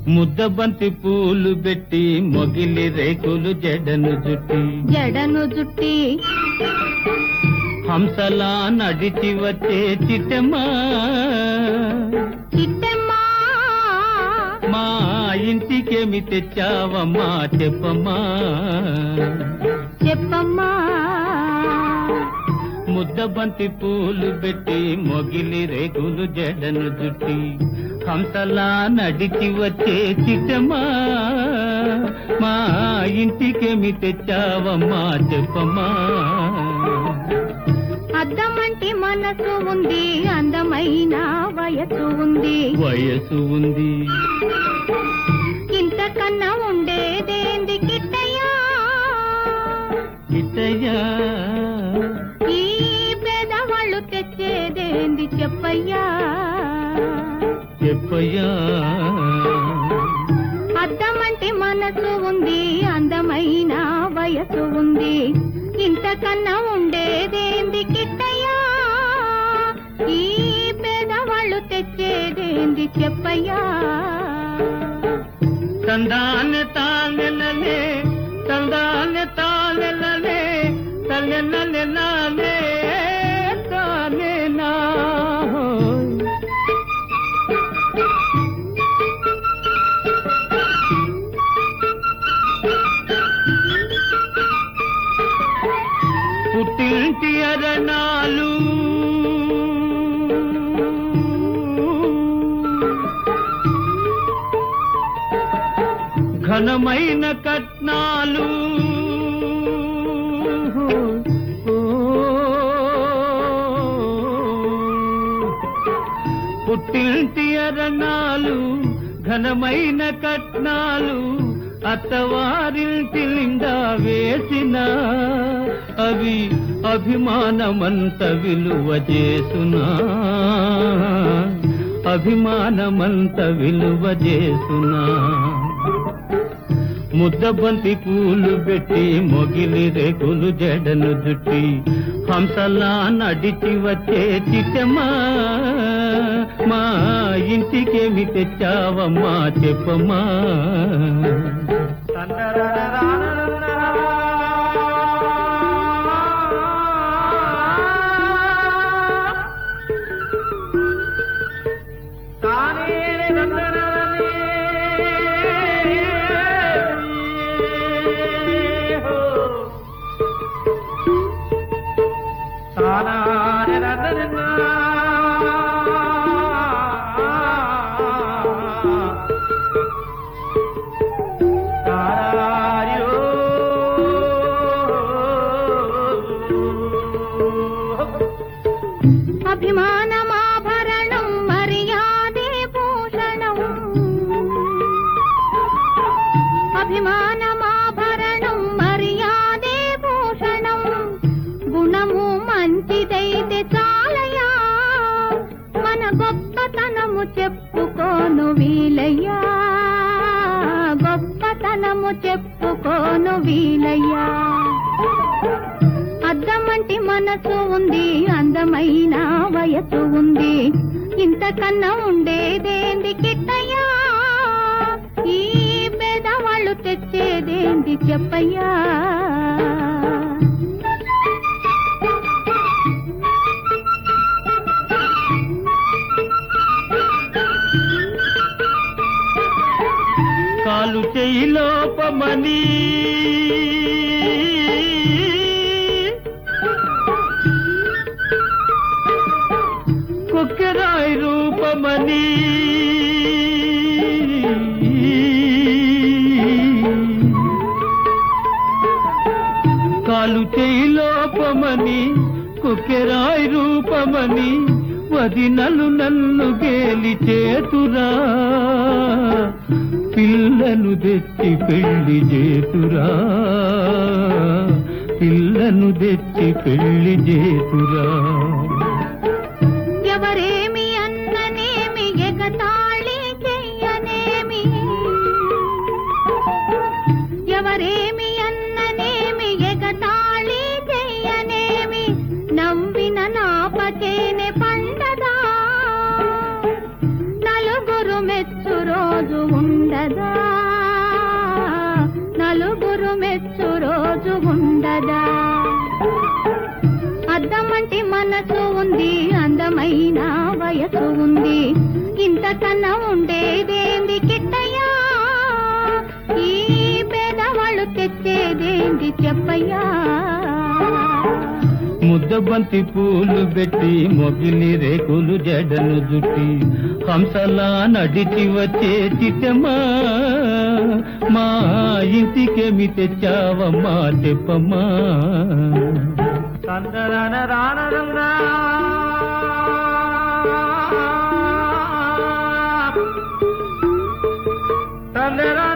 ముద్దబంతి పూలు పెట్టి మొగిలి రేకులు జడను జుట్టి హంసలా నడిచి వచ్చే చిట్టెమ్మా మా ఇంటికేమి తెచ్చావమ్మా చెప్పమ్మా ముద్దబంతి పూలు పెట్టి మొగిలి రేకులు జడను జుట్టి హంసలా నడిచి వచ్చే చిట్టమ్మా మా ఇంటికేమి తెచ్చావమ్మా చెప్పమ్మా. అద్దమంటి మనసు ఉంది, అందమైన వయసు ఉంది, ఇంతకన్నా ఉండేదేంది కిట్టయ్యా ఈ పేదవాళ్ళు తెచ్చేదేంది చెప్పయ్యా. అద్దమంటి మనసు ఉంది, అందమైన వయసు ఉంది, ఇంతకన్నా ఉండేదేంది కిట్టయ్యా ఈ పేదవాళ్ళు తెచ్చేదేంది చెప్పయ్యా. తందానె తానెలనే తందానె తానెలనే తల్లెనలే నానే తానే నా పుట్టింటి అరణాలు ఘనమైన కట్నాలు పుట్టింటి అరణాలు ఘనమైన కట్నాలు అత్తవారింటి నిండా వేసిన అవి అభిమానమంత విలువ చేసునా ముద్దబంతి పూలు పెట్టి మొగిలి రేకులు జడను జుట్టి హంసలా నడిచి వచ్చే చిట్టమ్మా మా ఇంటికేమి తెచ్చావమ్మా చెప్పమ్మా. అభిమానమాభరణం మర్యాదే భూషణం, అభిమానమాభరణం మర్యాదే భూషణం, గుణము మంచిదైతే చాలయ్యా మన గొప్పతనము చెప్పుకోను వీలయ్యా, గొప్పతనము చెప్పుకోను వీలయ్యా. అద్దమంటి మనసు ఉంది, అందమైన వయసు ఉంది, ఇంతకన్నా ఉండేదేంది కిట్టయ్యా ఈ పేదవాళ్ళు తెచ్చేదేంది చెప్పయ్యా. కాలు చెయ్యి లోపమని కొక్కెరాయి రూపమని కాలు చెయ్యి లోపమని కొక్కెరాయి రూపమని వదినలు నన్ను గేలి చేతురా పిల్లను తెచ్చి పెళ్లి చేతురా, పిల్లను తెచ్చి పెళ్లి చేతురా. ఎవరేమి అన్ననేమి ఎగతాళి చెయ్యనేమి, ఎవరేమి అన్ననేమి ఎగతాళి చెయ్యనేమి, నవ్విన నాపచేనే పండదా నలుగురు మెచ్చు రోజు ఉండదా, నలుగురు మెచ్చు రోజు ఉండదా. అద్దమంటి మనసు ఉంది, అందమైన వయసు ఉంది, ఇంతకన్నా ఉండేదేంది కిట్టయ్యా, ఈ పేదవాళ్ళు తెచ్చేదేంది చెప్పయ్యా. ముద్దబంతి పూలు పెట్టి మొగిలి రేకులు జడను జుట్టి హంసలా నడిచి వచ్చే చిట్టమ్మా, మా ఇంటికేమి తెచ్చావమ్మా చెప్పమ్మా. తందరా